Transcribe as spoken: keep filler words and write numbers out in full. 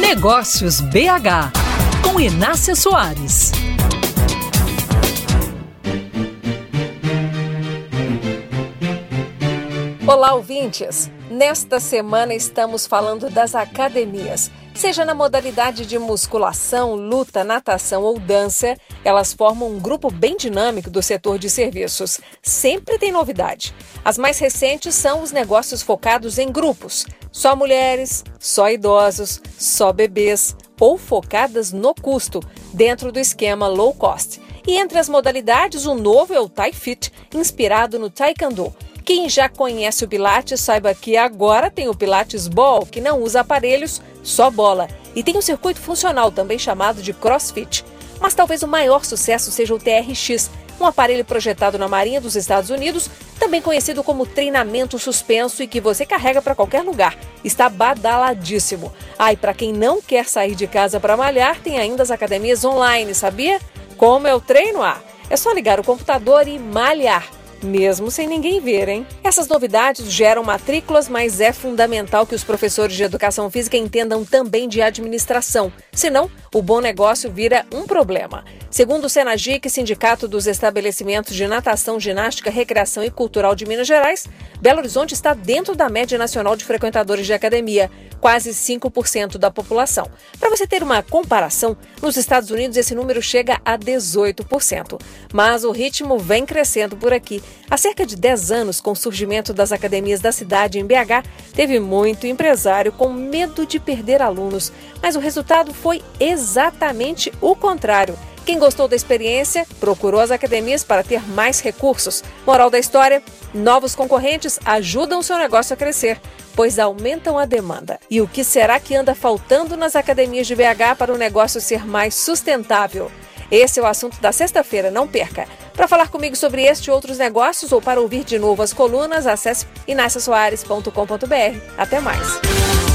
Negócios B H, com Inácia Soares. Olá, ouvintes! Nesta semana estamos falando das academias. Seja na modalidade de musculação, luta, natação ou dança, elas formam um grupo bem dinâmico do setor de serviços. Sempre tem novidade. As mais recentes são os negócios focados em grupos. Só mulheres, só idosos, só bebês ou focadas no custo, dentro do esquema low cost. E entre as modalidades, o novo é o Thai Fit, inspirado no Taekwondo. Quem já conhece o Pilates, saiba que agora tem o Pilates Ball, que não usa aparelhos, só bola. E tem o circuito funcional, também chamado de CrossFit. Mas talvez o maior sucesso seja o T R X, um aparelho projetado na Marinha dos Estados Unidos, também conhecido como treinamento suspenso e que você carrega para qualquer lugar. Está badaladíssimo. Ah, e para quem não quer sair de casa para malhar, tem ainda as academias online, sabia? Como é o treino? Ah, é só ligar o computador e malhar. Mesmo sem ninguém ver, hein? Essas novidades geram matrículas, mas é fundamental que os professores de educação física entendam também de administração. Senão, o bom negócio vira um problema. Segundo o Senagic, Sindicato dos Estabelecimentos de Natação, Ginástica, Recreação e Cultural de Minas Gerais, Belo Horizonte está dentro da média nacional de frequentadores de academia, quase cinco por cento da população. Para você ter uma comparação, nos Estados Unidos esse número chega a dezoito por cento. Mas o ritmo vem crescendo por aqui. Há cerca de dez anos, com o surgimento das academias da cidade em B H, teve muito empresário com medo de perder alunos, mas o resultado foi exatamente o contrário. Quem gostou da experiência procurou as academias para ter mais recursos. Moral da história: novos concorrentes ajudam o seu negócio a crescer, pois aumentam a demanda. E o que será que anda faltando nas academias de B H para o negócio ser mais sustentável? Esse é o assunto da sexta-feira, não perca! Para falar comigo sobre este e outros negócios ou para ouvir de novo as colunas, acesse inacia soares ponto com ponto b r. Até mais!